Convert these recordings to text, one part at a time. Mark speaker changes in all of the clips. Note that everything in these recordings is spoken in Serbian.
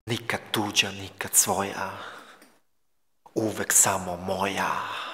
Speaker 1: Nikad tuđa, nikad svoja, uvek samo moja.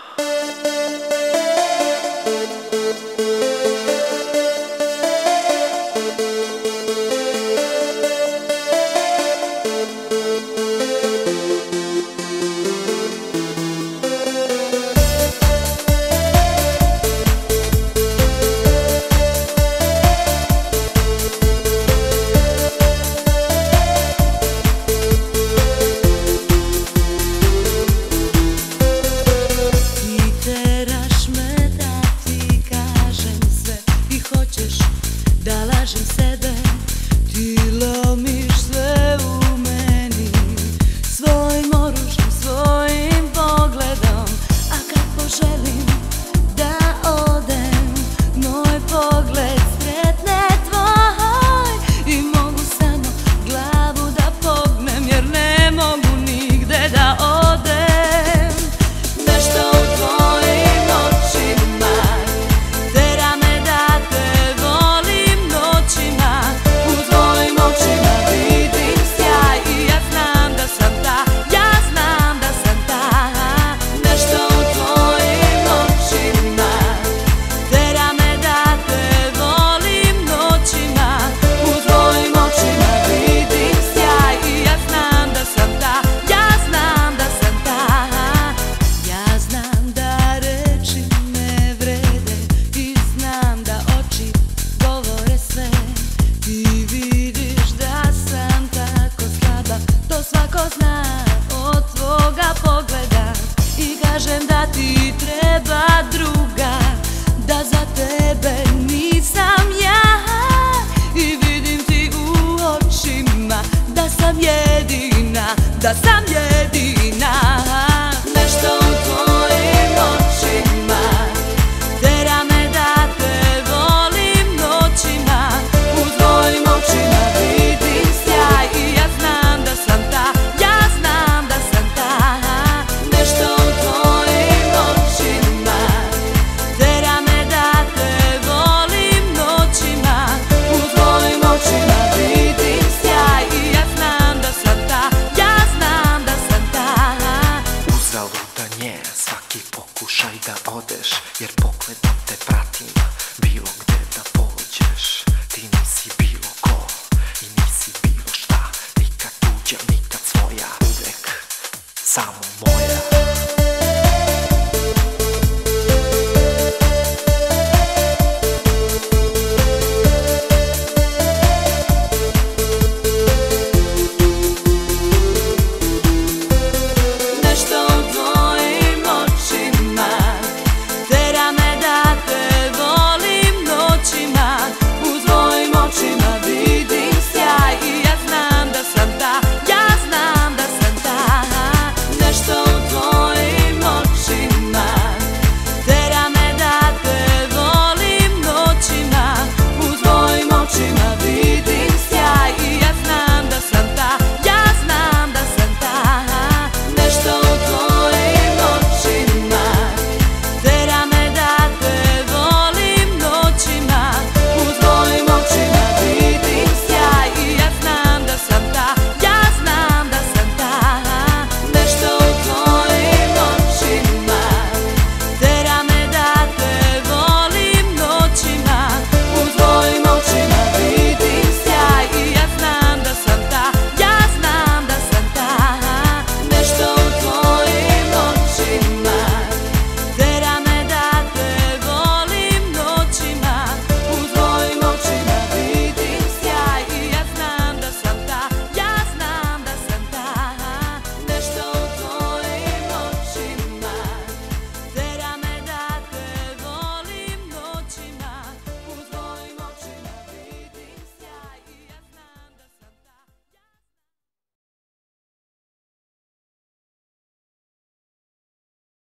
Speaker 2: Da lažem sebe, ti lomiš sve u meni svojim oružjem, svojim pogledom. A kad poželim da odem, moj pogled sretne tvoj i mogu samo glavu da pognem, jer ne mogu nigde da odem. Nešto u tvojim očima tera me da te da ti treba druga, da za tebe nisam ja. I vidim ti u očima da sam jedina, da sam jedina. Nešto u tvojim očima tera me da te volim noćima. U tvojim očima vidim sjaj i ja znam da sam ta, ja znam da sam ta. Nešto u tvojim očima tera me da te volim noćima. U tvojim očima vidim sjaj i ja znam da sam ta, ja znam da sam ta.
Speaker 1: Uzaludan je svaki pokušaj da odeš, jer pogledom te pratim bilo gde da pođeš. Ti nisi bilo ko i nisi bilo šta, nikad tuđa, nikad svoja, uvek samo moja.